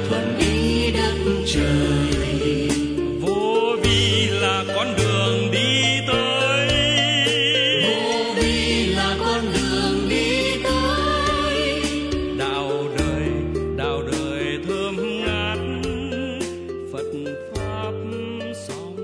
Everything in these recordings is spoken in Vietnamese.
thuận ý đất trời. Vô vi là con đường đi tới. Vô vi là con đường đi tới. Đạo đời thơm ngát, Phật pháp song.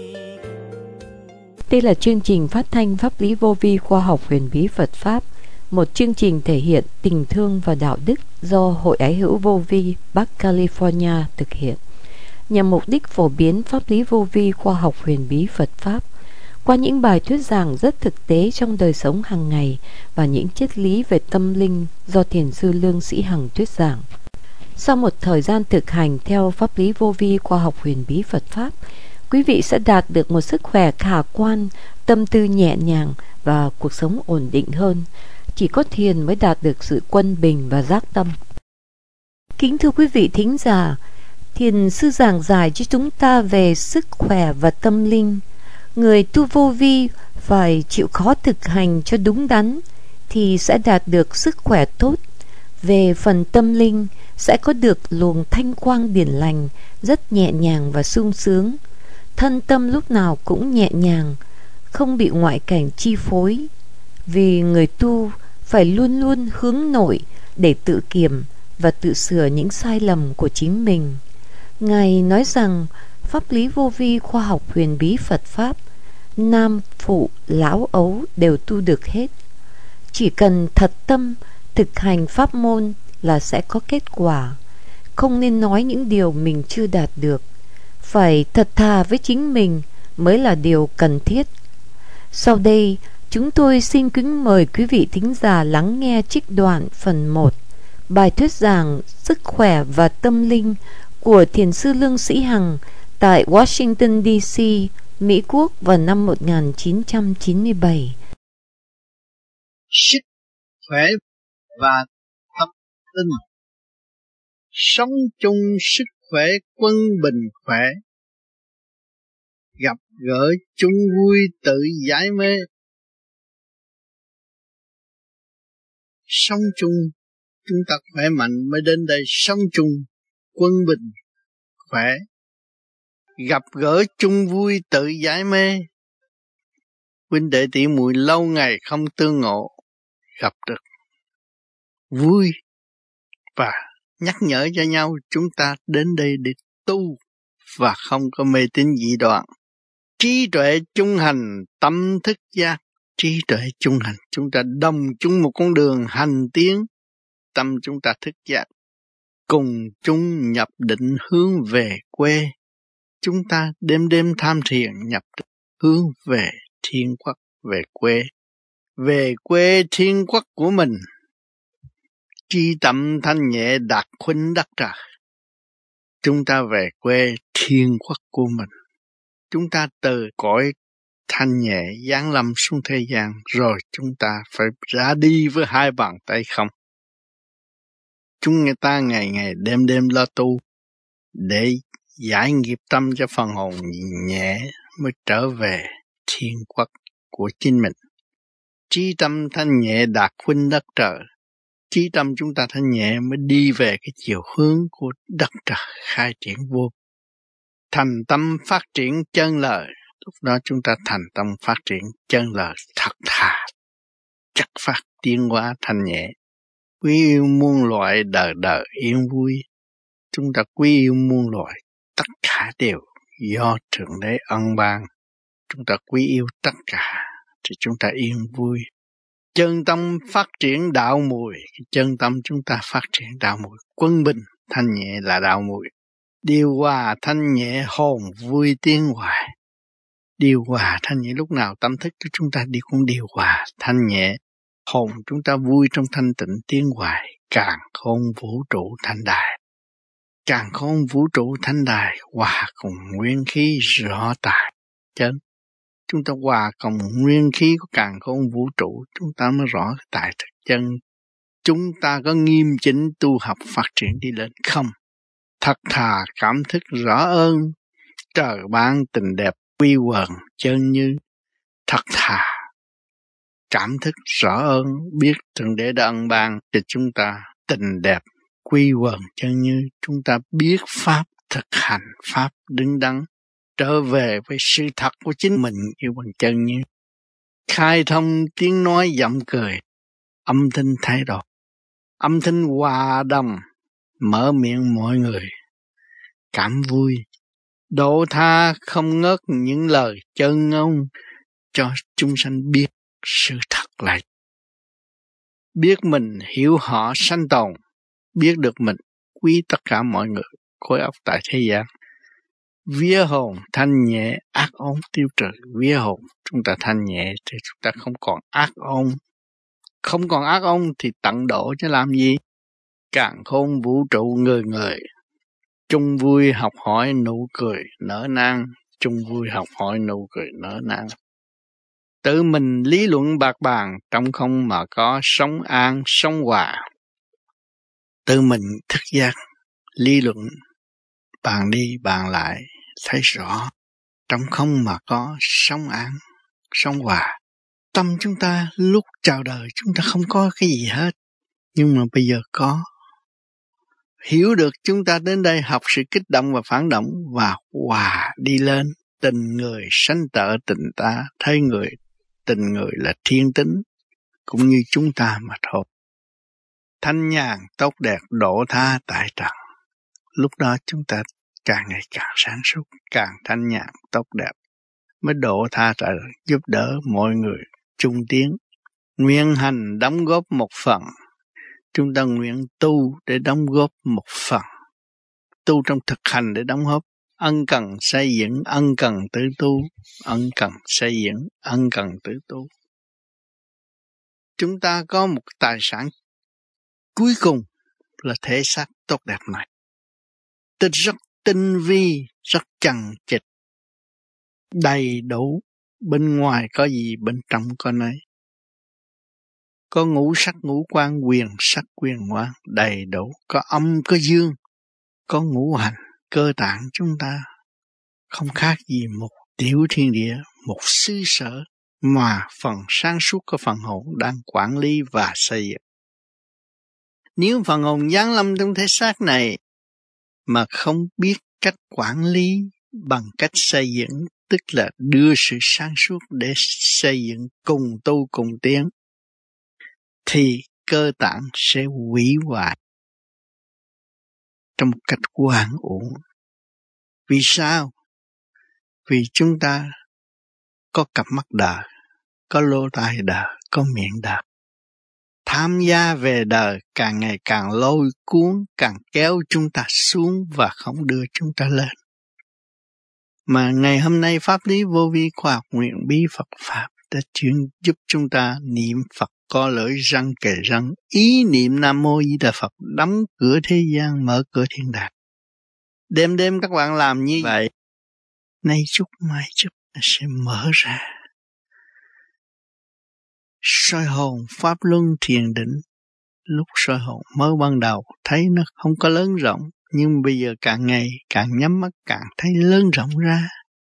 Đây là chương trình phát thanh pháp lý vô vi khoa học huyền bí Phật Pháp, một chương trình thể hiện tình thương và đạo đức do Hội Ái hữu Vô vi Bắc California thực hiện, nhằm mục đích phổ biến pháp lý vô vi khoa học huyền bí Phật Pháp qua những bài thuyết giảng rất thực tế trong đời sống hàng ngày và những triết lý về tâm linh do Thiền sư Lương Sĩ Hằng thuyết giảng. Sau một thời gian thực hành theo pháp lý vô vi khoa học huyền bí Phật Pháp, quý vị sẽ đạt được một sức khỏe khả quan, tâm tư nhẹ nhàng và cuộc sống ổn định hơn. Chỉ có thiền mới đạt được sự quân bình và giác tâm. Kính thưa quý vị thính giả, Thiền sư giảng giải cho chúng ta về sức khỏe và tâm linh. Người tu vô vi phải chịu khó thực hành cho đúng đắn thì sẽ đạt được sức khỏe tốt. Về phần tâm linh, sẽ có được luồng thanh quang điển lành, rất nhẹ nhàng và sung sướng. Thân tâm lúc nào cũng nhẹ nhàng, không bị ngoại cảnh chi phối. Vì người tu phải luôn luôn hướng nội để tự kiểm và tự sửa những sai lầm của chính mình. Ngài nói rằng pháp lý vô vi khoa học huyền bí Phật Pháp, nam, phụ, lão, ấu đều tu được hết. Chỉ cần thật tâm thực hành pháp môn là sẽ có kết quả. Không nên nói những điều mình chưa đạt được. Phải thật thà với chính mình mới là điều cần thiết. Sau đây, chúng tôi xin kính mời quý vị thính giả lắng nghe trích đoạn phần 1, bài thuyết giảng Sức khỏe và tâm linh của Thiền sư Lương Sĩ Hằng tại Washington DC, Mỹ Quốc vào năm 1997. Sức khỏe và tâm linh. Sống chung sức khỏe, quân bình khỏe. Gặp gỡ chung vui tự giải mê. Sống chung, chúng ta khỏe mạnh mới đến đây sống chung, quân bình khỏe. Gặp gỡ chung vui tự giải mê. Huynh đệ tỷ muội lâu ngày không tương ngộ, gặp được vui và nhắc nhở cho nhau chúng ta đến đây để tu và không có mê tín dị đoan. Trí tuệ chung hành, tâm thức giác. Trí tuệ chung hành, chúng ta đồng chung một con đường hành tiến. Tâm chúng ta thức giác, cùng chung nhập định hướng về quê. Chúng ta đêm đêm tham thiền nhập định hướng về thiên quốc, về quê. Về quê thiên quốc của mình. Trí tâm thanh nhẹ đạt khuynh đắc trời. Chúng ta về quê thiên quốc của mình. Chúng ta từ cõi thanh nhẹ giáng lâm xuống thế gian, rồi chúng ta phải ra đi với hai bàn tay không. Chúng ta ngày ngày đêm đêm lo tu để giải nghiệp tâm cho phần hồn nhẹ mới trở về thiên quốc của chính mình. Trí tâm thanh nhẹ đạt khuynh đất trời. Trí tâm chúng ta thanh nhẹ mới đi về cái chiều hướng của đất trời khai triển vô. Thành tâm phát triển chân lời. Lúc đó chúng ta thành tâm phát triển chân lời thật thà, chất phát tiến hóa thanh nhẹ. Quý yêu muôn loại, đời đời yên vui. Chúng ta quý yêu muôn loại, tất cả đều do Thượng Đế ân ban. Chúng ta quý yêu tất cả thì chúng ta yên vui. Chân tâm phát triển đạo mùi. Chân tâm chúng ta phát triển đạo mùi. Quân bình thanh nhẹ là đạo mùi. Điều hòa thanh nhẹ, hồn vui tiến hoài. Điều hòa thanh nhẹ, lúc nào tâm thức của chúng ta đi cũng điều hòa thanh nhẹ. Hồn chúng ta vui trong thanh tịnh tiến hoài. Càn khôn vũ trụ thanh đài. Càn khôn vũ trụ thanh đài hòa cùng nguyên khí rõ tại chân. Chúng ta hòa cùng nguyên khí của càn khôn vũ trụ, chúng ta mới rõ tại thực chân. Chúng ta có nghiêm chỉnh tu học phát triển đi lên không? Thật thà cảm thức rõ ơn, trời ban tình đẹp quy quần chân như. Thật thà cảm thức rõ ơn, biết Thượng Đế đã ân ban cho chúng ta tình đẹp quy quần chân như, chúng ta biết pháp, thực hành pháp đứng đắn, trở về với sự thật của chính mình kêu bằng chân như. Khai thông tiếng nói giọng cười, âm thanh thay đổi, âm thanh hòa đồng, mở miệng mọi người, cảm vui, độ tha không ngớt những lời chân ngôn, cho chúng sanh biết sự thật là biết mình hiểu họ sanh tồn, biết được mình quý tất cả mọi người khối óc tại thế gian. Vía hồn thanh nhẹ, ác ôn tiêu trừ. Vía hồn chúng ta thanh nhẹ thì chúng ta không còn ác ôn. Không còn ác ôn thì tận độ chứ làm gì. Càn khôn vũ trụ người người, chung vui học hỏi nụ cười nở nang. Chung vui học hỏi nụ cười nở nang. Tự mình lý luận bạc bàn, trong không mà có sống an sống hòa. Tự mình thức giác lý luận, bàn đi bàn lại, thấy rõ trong không mà có sống an sống hòa. Tâm chúng ta lúc chào đời chúng ta không có cái gì hết, nhưng mà bây giờ có. Hiểu được chúng ta đến đây học sự kích động và phản động, và hòa đi lên. Tình người sanh tợ tình ta, thấy người tình người là thiên tính, cũng như chúng ta mà thôi. Thanh nhàn tốt đẹp độ tha tại trần. Lúc đó chúng ta càng ngày càng sáng suốt, càng thanh nhàn tốt đẹp, mới độ tha tại giúp đỡ mọi người chung tiến. Nguyện hành đóng góp một phần, chúng ta nguyện tu để đóng góp một phần. Tu trong thực hành để đóng góp. Ân cần xây dựng, ân cần tự tu. Ân cần xây dựng, ân cần tự tu. Chúng ta có một tài sản cuối cùng là thể xác tốt đẹp này. Tức rất tinh vi, rất chằng chịt, đầy đủ. Bên ngoài có gì, bên trong có nấy. Có ngũ sắc ngũ quan, quyền sắc quyền quan, đầy đủ. Có âm có dương, có ngũ hành, cơ tạng chúng ta không khác gì một tiểu thiên địa, một xứ sở mà phần sáng suốt của phần hồn đang quản lý và xây dựng. Nếu phần hồn giáng lâm trong thể xác này mà không biết cách quản lý bằng cách xây dựng, tức là đưa sự sáng suốt để xây dựng cùng tu cùng tiến, thì cơ tạng sẽ hủy hoại trong một cách oan uổng. Vì sao? Vì chúng ta có cặp mắt đời, có lỗ tai đời, có miệng đời. Tham gia về đời càng ngày càng lôi cuốn, càng kéo chúng ta xuống và không đưa chúng ta lên. Mà ngày hôm nay pháp lý vô vi khoa học nguyện bí Phật Pháp đã giúp chúng ta niệm Phật có lưỡi răng kề răng, ý niệm Nam Mô Di Đà Phật, đóng cửa thế gian, mở cửa thiên đàng. Đêm đêm các bạn làm như vậy, nay chút mai chút nó sẽ mở ra. Soi hồn pháp luân thiền định, lúc soi hồn mới ban đầu thấy nó không có lớn rộng, nhưng bây giờ càng ngày càng nhắm mắt càng thấy lớn rộng ra.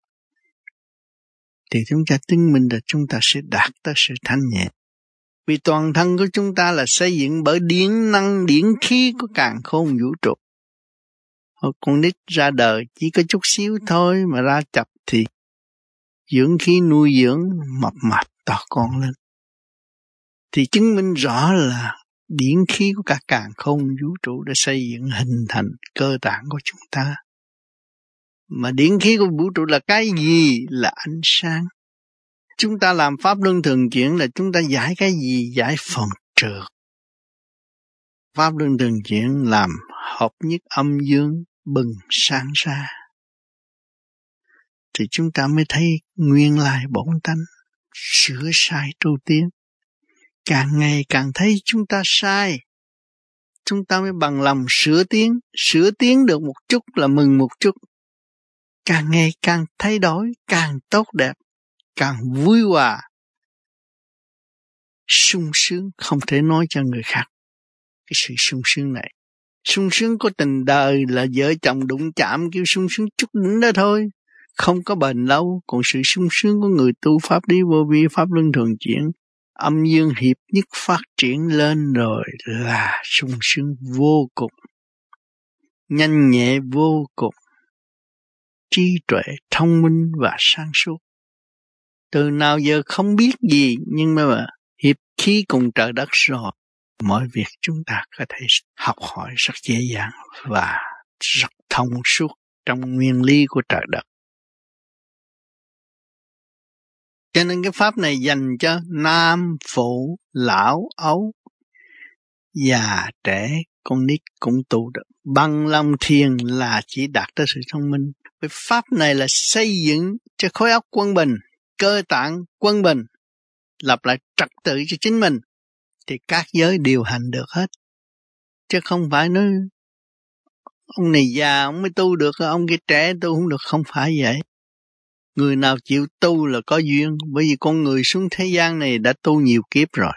Thì chúng ta chứng minh là chúng ta sẽ đạt tới sự thanh nhẹ. Vì toàn thân của chúng ta là xây dựng bởi điển năng điển khí của càn khôn vũ trụ. Hồi con nít ra đời chỉ có chút xíu thôi mà ra chập thì dưỡng khí nuôi dưỡng mập mạp to con lên. Thì chứng minh rõ là điển khí của cả càn khôn vũ trụ đã xây dựng hình thành cơ tạng của chúng ta. Mà điển khí của vũ trụ là cái gì? Là ánh sáng. Chúng ta làm pháp luân thường chuyển là chúng ta giải cái gì? Giải phần trượt. Pháp luân thường chuyển làm hợp nhất âm dương bừng sáng ra. Thì chúng ta mới thấy nguyên lai bổn tánh, sửa sai tu tiến. Càng ngày càng thấy chúng ta sai, chúng ta mới bằng lòng sửa tiến được một chút là mừng một chút. Càng ngày càng thay đổi, càng tốt đẹp, càng vui hòa, sung sướng không thể nói cho người khác. Cái sự sung sướng này, sung sướng của tình đời là vợ chồng đụng chạm kêu sung sướng chút đỉnh đó thôi, không có bền lâu. Còn sự sung sướng của người tu pháp lý vô vi, pháp luân thường chuyển, âm dương hiệp nhất phát triển lên rồi là sung sướng vô cùng, nhanh nhẹ vô cùng, trí tuệ, thông minh và sáng suốt. Từ nào giờ không biết gì, nhưng mà hiệp khí cùng trời đất rồi, mọi việc chúng ta có thể học hỏi rất dễ dàng và rất thông suốt trong nguyên lý của trời đất. Cho nên cái pháp này dành cho nam, phụ, lão, ấu, già, trẻ, con nít cũng tu được. Bằng lòng thiền là chỉ đạt tới sự thông minh. Cái pháp này là xây dựng cho khối óc quân bình, cơ tạng quân bình, lập lại trật tự cho chính mình, thì các giới điều hành được hết. Chứ không phải nói ông này già ông mới tu được, ông kia trẻ tu không được, không phải vậy. Người nào chịu tu là có duyên, bởi vì con người xuống thế gian này đã tu nhiều kiếp rồi.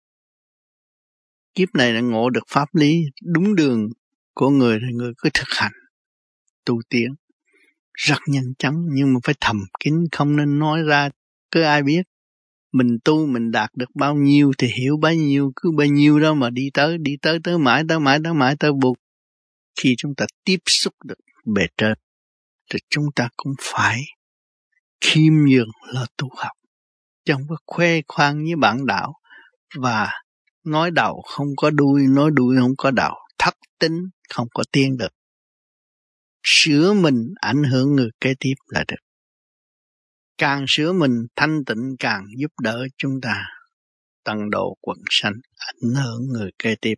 Kiếp này đã ngộ được pháp lý đúng đường của người thì người cứ thực hành, tu tiến rất nhanh chóng, nhưng mà phải thầm kín, không nên nói ra, cứ ai biết. Mình tu mình đạt được bao nhiêu thì hiểu bấy nhiêu, cứ bấy nhiêu đó mà đi tới mãi tới buộc. Khi chúng ta tiếp xúc được bề trên thì chúng ta cũng phải khiêm nhường là tu học, chứ không có khoe khoang với bạn đạo và nói đầu không có đuôi, nói đuôi không có đầu, thất tính không có tiến được. Sửa mình ảnh hưởng người kế tiếp là được. Càng sửa mình thanh tịnh càng giúp đỡ chúng ta tăng độ quần sanh, ảnh hưởng người kế tiếp.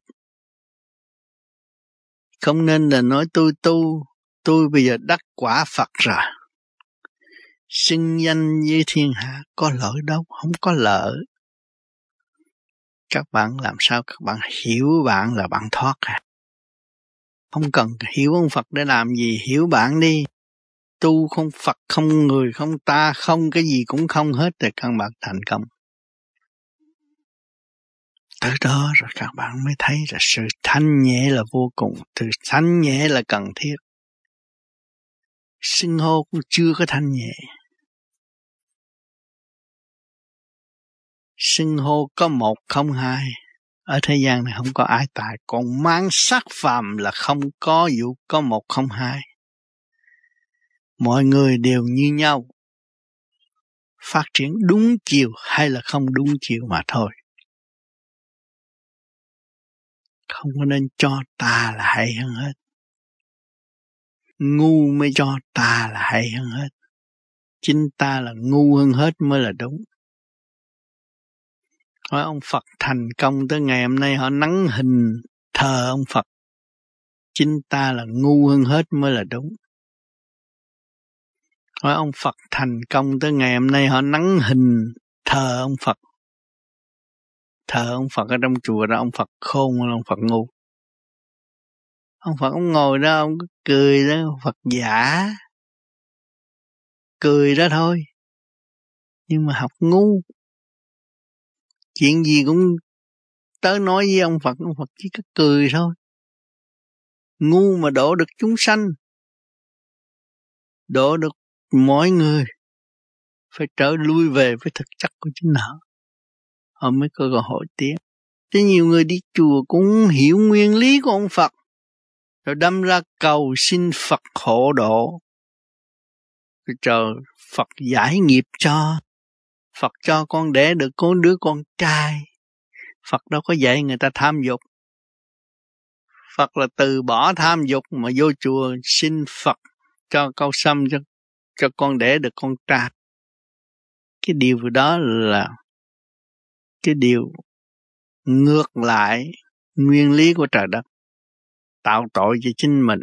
Không nên là nói tôi bây giờ đắc quả Phật rồi, xưng danh với thiên hạ, có lợi đâu, không có lợi. Các bạn làm sao các bạn hiểu bạn là bạn thoát à? Không cần hiểu ông Phật để làm gì, hiểu bạn đi. Tu không Phật, không người, không ta, không cái gì cũng không hết thì các bạn thành công. Tới đó rồi các bạn mới thấy là sự thanh nhẹ là vô cùng, từ thanh nhẹ là cần thiết. Xưng hô cũng chưa có thanh nhẹ. Xưng hô có một không hai. Ở thế gian này không có ai tài, còn mang sắc phàm là không có vụ có một không hai. Mọi người đều như nhau, phát triển đúng chiều hay là không đúng chiều mà thôi. Không có nên cho ta là hay hơn hết, ngu mới cho ta là hay hơn hết, chính ta là ngu hơn hết mới là đúng. Hỏi ông Phật thành công tới ngày hôm nay họ nắng hình thờ ông Phật, chính ta là ngu hơn hết mới là đúng. Hỏi ông Phật thành công tới ngày hôm nay họ nắng hình thờ ông Phật, thờ ông Phật ở trong chùa đó, ông Phật khôn hay ông Phật ngu? Ông Phật ông ngồi đó ông cứ cười đó, ông Phật giả cười đó thôi, nhưng mà học ngu. Chuyện gì cũng tới nói với ông Phật chỉ có cười thôi. Ngu mà độ được chúng sanh, độ được mọi người, phải trở lui về với thực chất của chính họ, họ mới có cơ hội tiến. Thế nhiều người đi chùa cũng hiểu nguyên lý của ông Phật, rồi đâm ra cầu xin Phật hộ độ, rồi trời Phật giải nghiệp cho, Phật cho con đẻ được có đứa con trai. Phật đâu có dạy người ta tham dục, Phật là từ bỏ tham dục mà vô chùa xin Phật cho câu sâm cho con đẻ được con trai. Cái điều đó là cái điều ngược lại nguyên lý của trời đất, tạo tội cho chính mình.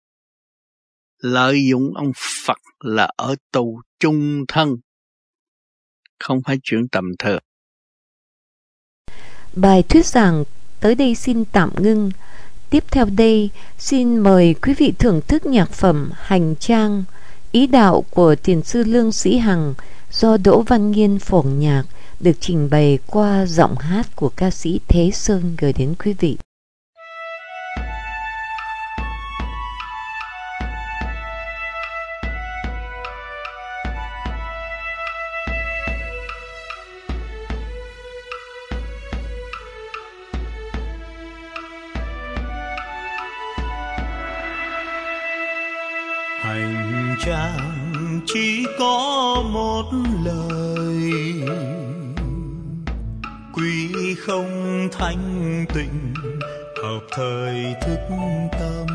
Lợi dụng ông Phật là ở tù chung thân, không phải chuyện tầm thường. Bài thuyết giảng tới đây xin tạm ngưng. Tiếp theo đây, xin mời quý vị thưởng thức nhạc phẩm Hành Trang, ý đạo của Thiền sư Lương Sĩ Hằng do Đỗ Văn Nghiên phổ nhạc, được trình bày qua giọng hát của ca sĩ Thế Sơn gửi đến quý vị. Hành trang chỉ có một lời, quý không thanh tịnh hợp thời thức tâm.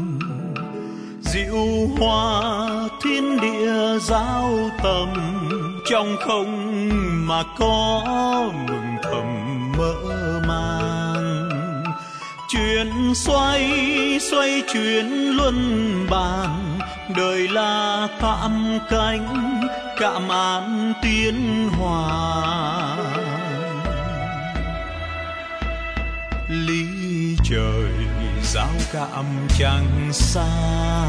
Diệu hoa thiên địa giao tầm, trong không mà có mừng thầm mơ màng. Chuyển xoay xoay chuyển luân bàn, đời là cạm cánh cạm án tiến hòa. Lý trời giao cảm chẳng xa,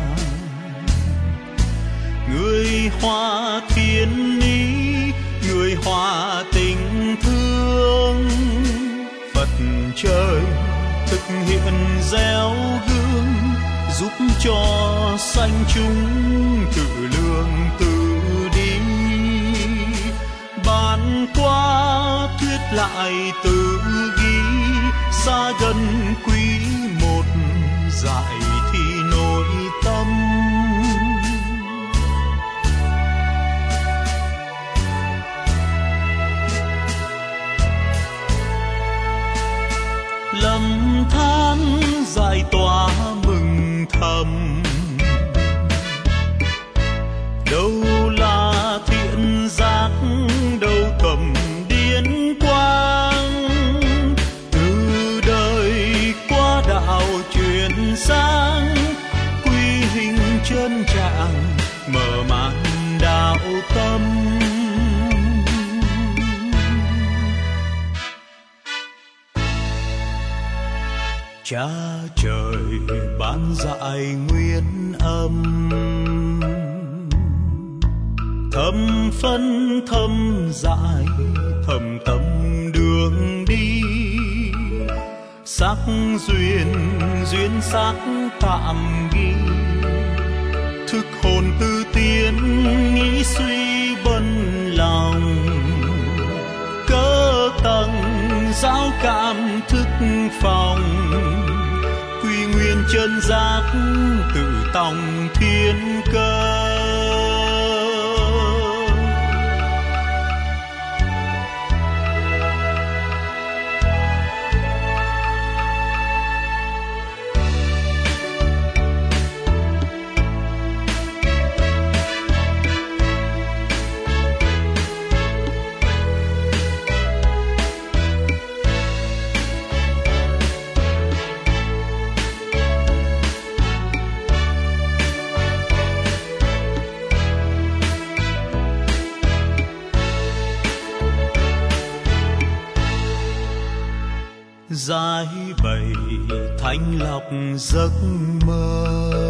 người hòa thiên ý, người hòa tình thương. Phật trời thực hiện gieo gương, giúp cho sanh chúng tự lương tự đi. Bàn qua thuyết lại tự ghi, xa gần quý một dạy thì nội tâm. Lầm than giải tỏa mừng thầm, đâu là thiện giác, đâu tầm điển quang. Từ đời qua đạo chuyển sang, quy hình chân trạng mở màn đạo tâm. Cha trời ban dạy nguyên âm, thầm phân thầm dạy thầm tâm đường đi. Sắc duyên duyên sắc tạm ghi, thức hồn tư tiến nghĩ suy bần lòng. Cỡ tầng giáo cảm thức phòng, quy nguyên chân giác tự tòng thiên cơ. Giải bày thanh lọc giấc mơ,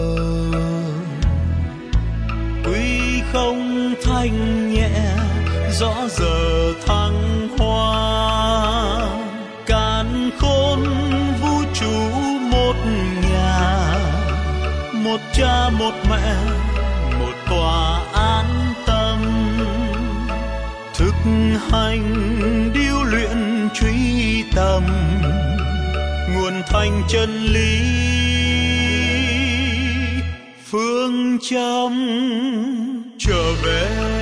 quy không thanh nhẹ rõ giờ thăng hoa. Càn khôn vũ trụ một nhà, một cha một mẹ một tòa an tâm. Thực hành điêu luyện truy tầm, nguồn thành chân lý phương châm trở về.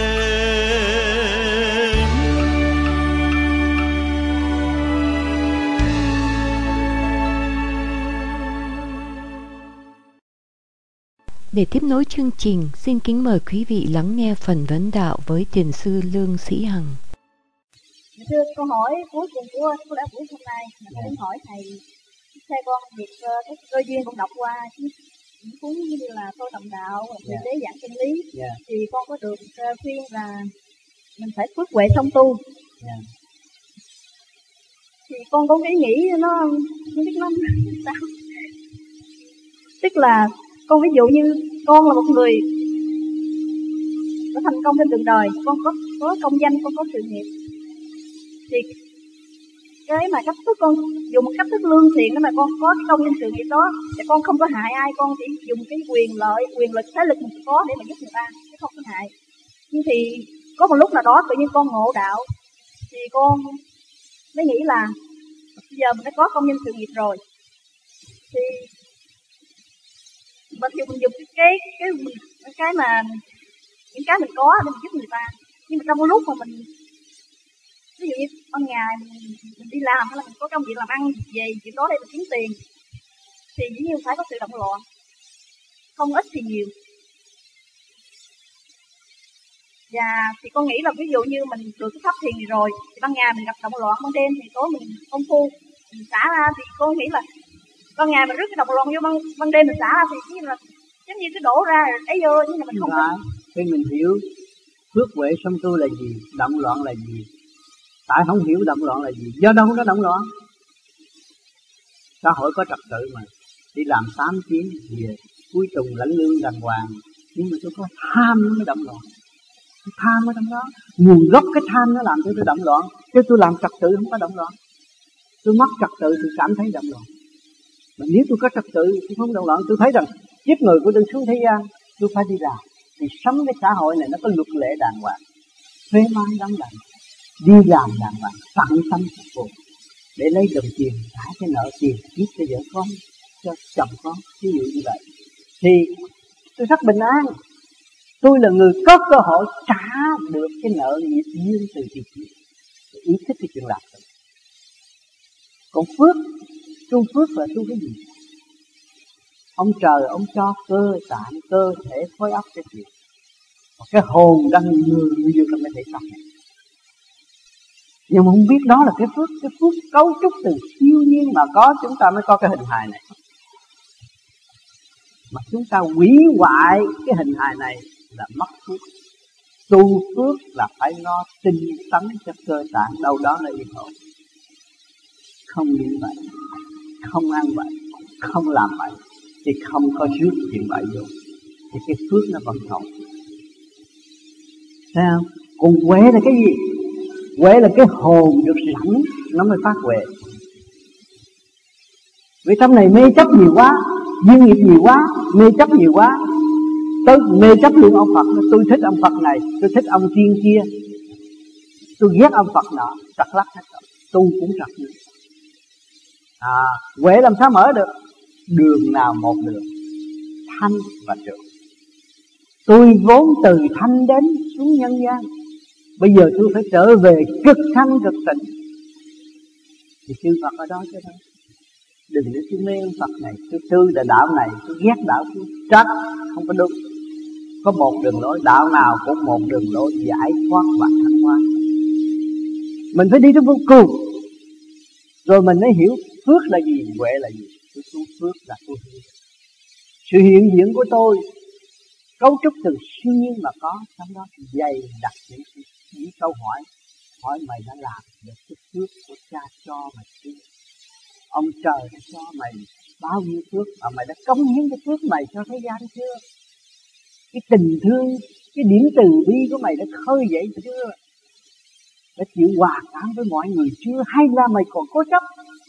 Để tiếp nối chương trình, xin kính mời quý vị lắng nghe phần vấn đạo với Thiền sư Lương Sĩ Hằng. Thưa, câu hỏi cuối cùng của đã buổi hôm nay, mình muốn hỏi thầy, theo con việc cái cơ duyên con đọc qua những cuốn như là Tôi Tầm Đạo, Về Tế Giảng Chân Lý, thì con có được khuyên là mình phải phước huệ song tu. Thì con có cái nghĩ nó không biết nó sao. Tức là con ví dụ như con là một người có thành công trên đường đời, con có công danh, con có sự nghiệp, thì cái mà cách thức con dùng cách thức lương thiện đó mà con có cái công danh sự nghiệp đó, thì con không có hại ai, con chỉ dùng cái quyền lực thế lực mình có để mà giúp người ta, chứ không có hại. Nhưng thì có một lúc nào đó tự nhiên con ngộ đạo, thì con mới nghĩ là bây giờ mình đã có công danh sự nghiệp rồi, thì Mình thì mình dùng cái mà những cái mình có để mình giúp người ta. Nhưng mà trong cái lúc mà mình, ví dụ như ban ngày mình đi làm hay là mình có công việc làm ăn về chuyện đó để mình kiếm tiền, thì dĩ nhiên phải có sự động loạn, không ít thì nhiều. Và thì con nghĩ là ví dụ như mình được cái pháp thiền này rồi, thì ban ngày mình gặp động loạn, ban đêm thì tối mình công phu, mình xả ra, thì con nghĩ là ban ngày mình rước cái động loạn vô, ban đêm mình xả ra thì như là giống như cái đổ ra ấy vô, nhưng mà mình không phải. Khi mình hiểu phước huệ song tu là gì, động loạn là gì. Tại không hiểu động loạn là gì, do đâu nó động loạn. Xã hội có trật tự mà, đi làm 8 tiếng về cuối tuần lãnh lương đàng hoàng, nhưng mà tôi có tham nó mới động loạn. Cái tham ở trong đó, nguồn gốc cái tham nó làm cho tôi động loạn, chứ tôi làm trật tự không có động loạn. Tôi mất trật tự tôi cảm thấy động loạn. Mà nếu tôi có trật tự tôi không động loạn. Tôi thấy rằng kiếp người của tôi xuống thế gian, tôi phải đi làm thì sống cái xã hội này nó có luật lệ đàng hoàng, thuê mai đóng đàng, đi làm đàng hoàng, tận tâm phục vụ để lấy đồng tiền trả cái nợ tiền giúp cho vợ con, cho chồng con, ví dụ như vậy thì tôi rất bình an. Tôi là người có cơ hội trả được cái nợ nghiệp duyên từ việc gì, ý thức cái chuyện làm thôi. Còn phước, tu phước là tu cái gì? Ông trời ông cho cơ tạng, cơ thể, khối óc cái chuyện, và cái hồn đang ngự vô trong cái thể xác này. Nhưng mà không biết đó là cái phước cấu trúc từ siêu nhiên mà có, chúng ta mới có cái hình hài này. Mà chúng ta hủy hoại cái hình hài này là mất phước. Tu phước là phải lo tinh tấn cho cơ tạng đâu đó là yên ổn. Không đi vậy, không ăn vậy, không làm vậy thì không có rước chuyện bậy vô, thì cái phước nó vẫn còn. Thấy không? Còn huệ là cái gì? Huệ là cái hồn được sẵn nó mới phát huệ. Vì trong này mê chấp nhiều quá, duyên nghiệp nhiều quá, mê chấp nhiều quá. Tôi mê chấp luôn ông Phật, tôi thích ông Phật này, tôi thích ông tiên kia, tôi ghét ông Phật nọ, trật lắc hết rồi, tu cũng trật nữa. Huệ làm sao mở được? Đường nào một đường, thanh và trượt. Tôi vốn từ thanh đến xuống nhân gian, bây giờ tôi phải trở về cực thanh cực tịnh. Thì chư Phật ở đó chứ đâu. Đừng để tôi mê ông Phật này, tôi là đạo này, tôi ghét đạo tôi, trách không có đúng. Có một đường lối, đạo nào cũng một đường lối giải thoát và thăng hoa. Mình phải đi đến vô cùng, rồi mình mới hiểu phước là gì, huệ là gì. Tôi tu phước là tôi hiểu sự hiện diện của tôi, cấu trúc từ siêu nhiên mà có, trong đó dày đặc những câu hỏi mày đã làm được cái phước của cha cho mày chưa? Ông trời đã cho mày bao nhiêu phước mà mày đã cống hiến cái phước mày cho thế gian chưa? Cái tình thương, cái điểm từ bi của mày đã khơi dậy chưa? Đã chịu hòa cảm với mọi người chưa? Hay là mày còn cố chấp?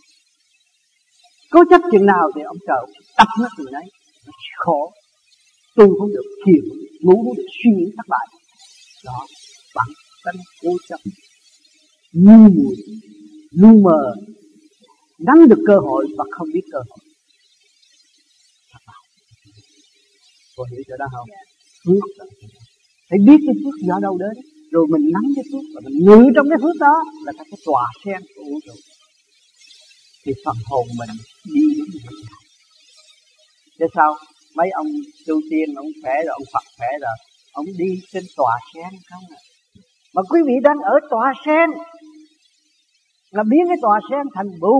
Cố chấp chừng nào thì ông trời đập nó từ đấy. Nó khổ, tu không được, thiền không được, ngủ không được, suy nghĩ thất bại. Đó, bằng tánh cố chấp, ngu muội, lu mờ, nắm được cơ hội và không biết cơ hội. Thất bại. Cô hiểu chỗ đó không? Phước là phải biết cái phước do đâu đến, rồi mình nắm cái phước và mình ngự trong cái phước đó là cái tòa sen của vũ trụ. Thì phần hồn mình đi đến như thế này. Chứ sao mấy ông tu tiên, ông khỏe rồi, ông Phật khỏe rồi, ông đi trên tòa sen không à? Mà quý vị đang ở tòa sen, là biến cái tòa sen thành bùn.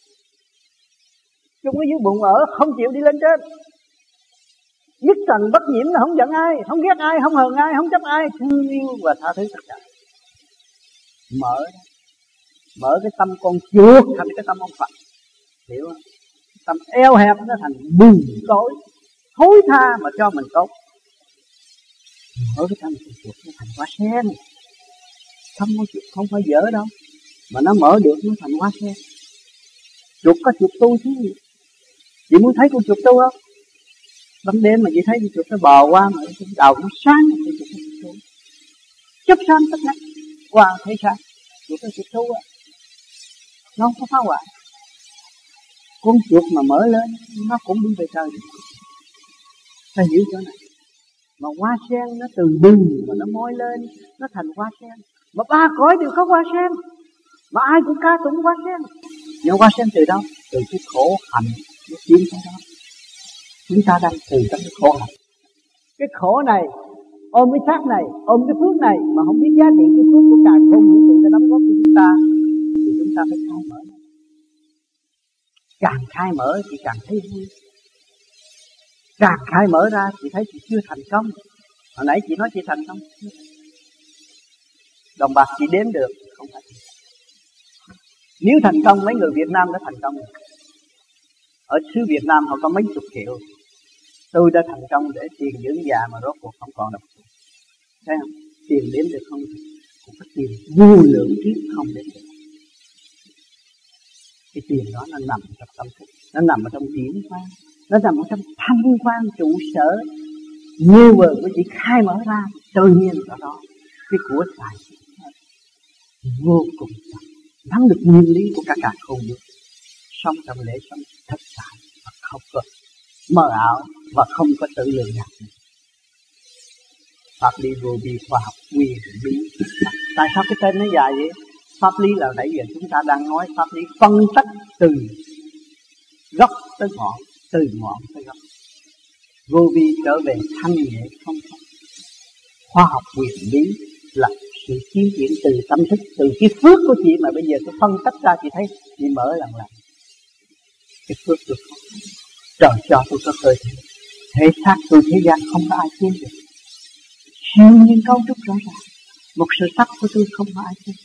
Chúng ở dưới bùn ở, không chịu đi lên trên. Nhất trần bất nhiễm là không giận ai, không ghét ai, không hờn ai, không chấp ai, thương yêu và tha thứ tất cả. Mở cái tâm con chuột thành cái tâm ông Phật, hiểu không? Tâm eo hẹp nó thành bùn tối, thối tha mà cho mình tốt. Mở cái tâm con chuột nó thành hoa sen. Tâm con chuột không phải dở đâu, mà nó mở được nó thành hoa sen. Chuột có chuột tu chứ gì? Chị muốn thấy con chuột tu không? Ban đêm mà chị thấy con chuột nó bò qua mà cái đầu nó sáng thì chuột nó tu. Chấp sáng tất cả qua thấy sáng, chuột nó chuột tu á, nó không có phá hoại. Con chuột mà mở lên nó cũng đi về trời được. Ta hiểu chỗ này. Mà hoa sen nó từ bùn mà nó môi lên, nó thành hoa sen. Mà ba cõi đều có hoa sen, mà ai cũng ca tụng hoa sen. Nhưng hoa sen từ đâu? Từ cái khổ hạnh nó tiến tới đó. Chúng ta đang từ trong cái khổ hạnh. Cái khổ này ôm cái xác này, ôm cái phước này mà không biết giá trị cái phước của càng không vũ trụ đã đóng góp cho chúng ta, thì chúng ta phải khai mở. Càng khai mở thì càng thấy vui. Càng khai mở ra chị thấy chị chưa thành công. Hồi nãy chị nói chị thành công. Đồng bạc chị đếm được, không phải. Nếu thành công, mấy người Việt Nam đã thành công rồi. Ở xứ Việt Nam họ có mấy chục triệu. Tôi đã thành công để tiền dưỡng già mà rốt cuộc không còn độc. Thấy không? Tiền đếm được không? Cũng có tiền vô lượng kiếp không đếm được. Cái tiền đó nó nằm trong tâm thức, nó nằm ở trong điển quang, nó nằm ở trong thanh quan trụ sở. Như vừa của chị khai mở ra, tự nhiên ở đó cái của tài vô cùng nắm được nguyên lý của cả không vũ, sống trong lễ sống thất tại và không có mơ ảo và không có tự lường gạt. Pháp lý vô vi, khoa học nguyên lý. Tại sao cái tên nó dài vậy? Pháp lý là nãy giờ chúng ta đang nói pháp lý phân tích từ gốc tới ngọn, từ ngọn tới gốc. Vô vi trở về thanh nhẹ không không. Khoa học nguyên lý là sự tiến triển từ tâm thức, từ cái phước của chị mà bây giờ tôi phân tích ra chị thấy chị mở lần. Cái phước tôi không. Trời cho tôi có cơ thể xác tôi thế gian không có ai tiến được. Siêu nhiên cấu trúc rõ ràng. Một sự sắc của tôi không có ai tiến.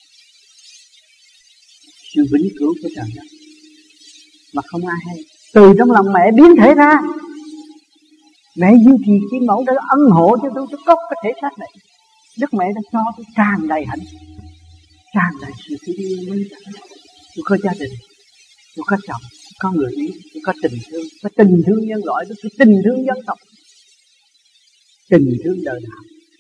Sự vĩnh cửu của trời đất mà không ai hay. Từ trong lòng mẹ biến thể ra. Mẹ duy trì cái mẫu đã ân hộ cho tôi có cái thể xác này. Đức mẹ đã cho tôi tràn đầy hạnh phúc, tràn đầy sự thương yêu. Tôi có gia đình, tôi có chồng, có người yêu, tôi có tình thương nhân loại, tôi có tình thương dân tộc, tình thương đời đạo.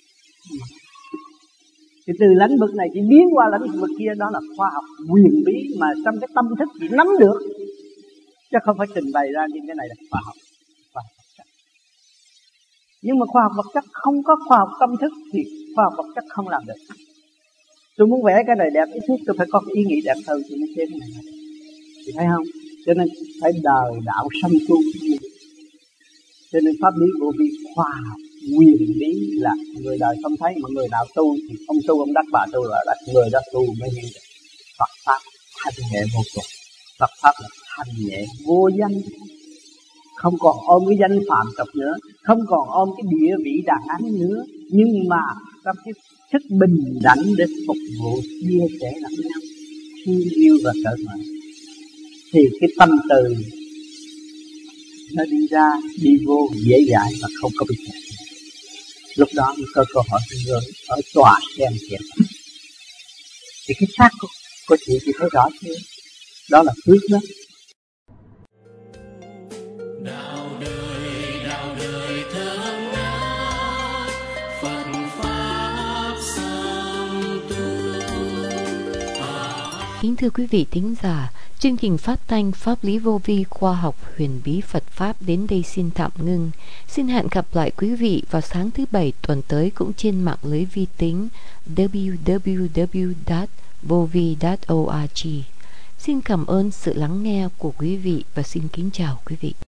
Thì từ lãnh vực này chỉ biến qua lãnh vực kia, đó là khoa học quyền bí mà trong cái tâm thức chỉ nắm được, chứ không phải trình bày ra. Nhưng cái này là khoa học vật chất. Nhưng mà khoa học vật chất không có khoa học tâm thức thì khoa học vật chất không làm được. Tôi muốn vẽ cái này đẹp ít nhất tôi phải có ý nghĩ đẹp hơn thì mới xem cái này. Chị thấy không? Cho nên phải đời đạo sanh tu. Cho nên pháp lý vô vi, khoa học quyền lý là người đời không thấy, mà người nào tu thì ông tu ông đắc, bà tu là đắc, người đó tu mới hiểu được. Phật pháp thanh nhẹ vô cùng. Phật pháp là thanh nhẹ vô danh, không còn ôm cái danh phạm tục nữa, không còn ôm cái địa vị đàn anh nữa, nhưng mà trong cái thức bình đẳng để phục vụ chia sẻ lẫn nhau, thương yêu và cởi mở, thì cái tâm từ nó đi ra đi vô dễ dãi và không có bị kẹt. Lúc đó mới có cơ hội người ở tòa xem thiện. Thì cái xác của chị thấy rõ chưa? Đó là phước đó. Đạo đời thơm ngát, Phật pháp song tu. Kính thưa quý vị thính giả, chương trình phát thanh Pháp lý vô vi, khoa học huyền bí Phật Pháp đến đây xin tạm ngưng. Xin hẹn gặp lại quý vị vào sáng thứ Bảy tuần tới cũng trên mạng lưới vi tính www.vovi.org. Xin cảm ơn sự lắng nghe của quý vị và xin kính chào quý vị.